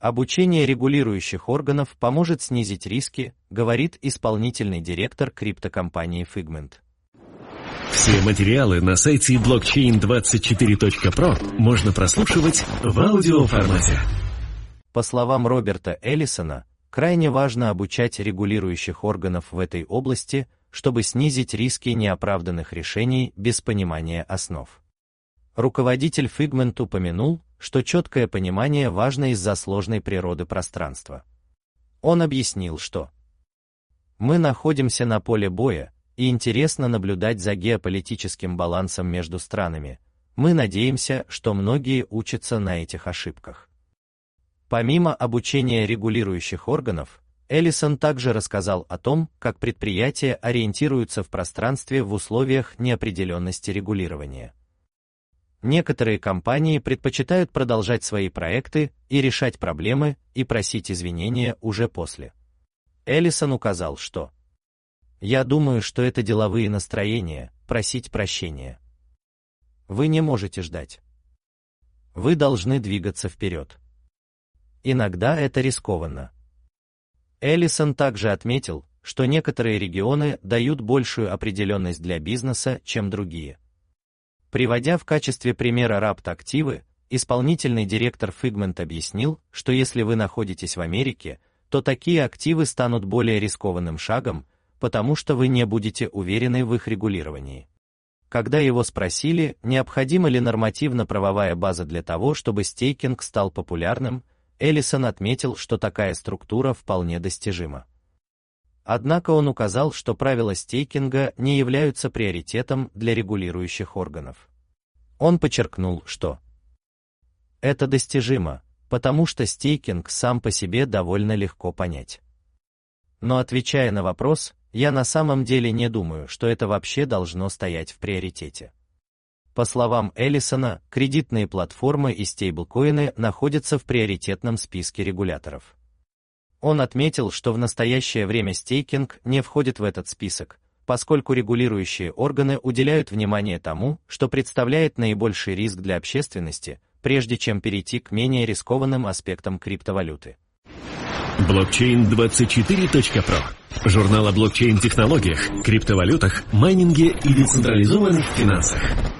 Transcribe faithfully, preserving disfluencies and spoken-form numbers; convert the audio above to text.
Обучение регулирующих органов поможет снизить риски, говорит исполнительный директор криптокомпании Figment. Все материалы на сайте блокчейн двадцать четыре точка про можно прослушивать в аудиоформате. По словам Роберта Эллисона, крайне важно обучать регулирующих органов в этой области, чтобы снизить риски неоправданных решений без понимания основ. Руководитель Figment упомянул, что четкое понимание важно из-за сложной природы пространства. Он объяснил, что «Мы находимся на поле боя, и интересно наблюдать за геополитическим балансом между странами. Мы надеемся, что многие учатся на этих ошибках». Помимо обучения регулирующих органов, Эллисон также рассказал о том, как предприятия ориентируются в пространстве в условиях неопределенности регулирования. Некоторые компании предпочитают продолжать свои проекты и решать проблемы и просить извинения уже после. Эллисон указал, что «Я думаю, что это деловые настроения, просить прощения. Вы не можете ждать. Вы должны двигаться вперед. Иногда это рискованно». Эллисон также отметил, что некоторые регионы дают большую определенность для бизнеса, чем другие. Приводя в качестве примера рапт-активы, исполнительный директор Figment объяснил, что если вы находитесь в Америке, то такие активы станут более рискованным шагом, потому что вы не будете уверены в их регулировании. Когда его спросили, необходима ли нормативно-правовая база для того, чтобы стейкинг стал популярным, Эллисон отметил, что такая структура вполне достижима. Однако он указал, что правила стейкинга не являются приоритетом для регулирующих органов. Он подчеркнул, что это достижимо, потому что стейкинг сам по себе довольно легко понять. Но отвечая на вопрос, я на самом деле не думаю, что это вообще должно стоять в приоритете. По словам Эллисона, кредитные платформы и стейблкоины находятся в приоритетном списке регуляторов. Он отметил, что в настоящее время стейкинг не входит в этот список, поскольку регулирующие органы уделяют внимание тому, что представляет наибольший риск для общественности, прежде чем перейти к менее рискованным аспектам криптовалюты. блокчейн двадцать четыре точка про. Журнал о блокчейн-технологиях, криптовалютах, майнинге и децентрализованных финансах.